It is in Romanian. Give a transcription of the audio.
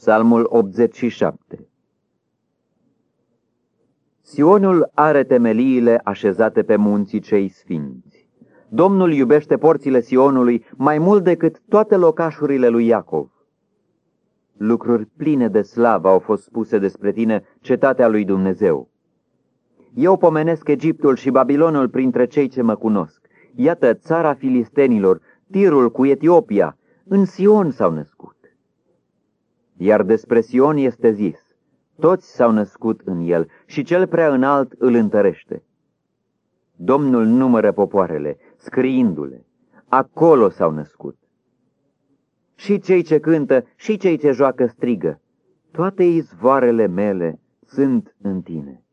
Psalmul 87. Sionul are temeliile așezate pe munții cei sfinți. Domnul iubește porțile Sionului mai mult decât toate locașurile lui Iacov. Lucruri pline de slavă au fost spuse despre tine, cetatea lui Dumnezeu. Eu pomenesc Egiptul și Babilonul printre cei ce mă cunosc. Iată țara filistenilor, Tirul cu Etiopia, în Sion s-au născut. Iar despre Sion este zis: toți s-au născut în el și cel prea înalt îl întărește. Domnul numără popoarele, scriindu-le. Acolo s-au născut. Și cei ce cântă și cei ce joacă strigă: toate izvoarele mele sunt în tine.